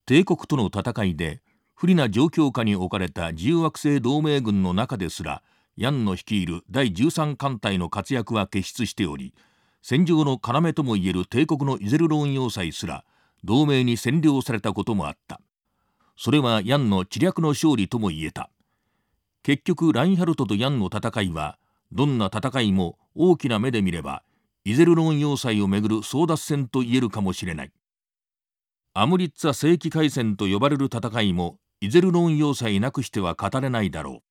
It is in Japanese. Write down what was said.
帝国との戦いで不利な状況下に置かれた自由惑星同盟軍の中ですら、ヤンの率いる第13艦隊の活躍は傑出しており、戦場の要ともいえる帝国のイゼルロン要塞すら同盟に占領されたこともあった。それはヤンの知略の勝利とも言えた。結局ラインハルトとヤンの戦いは、どんな戦いも大きな目で見ればイゼルロン要塞をめぐる争奪戦と言えるかもしれない。アムリッツァ世紀海戦と呼ばれる戦いもイゼルロン要塞なくしては語れないだろう。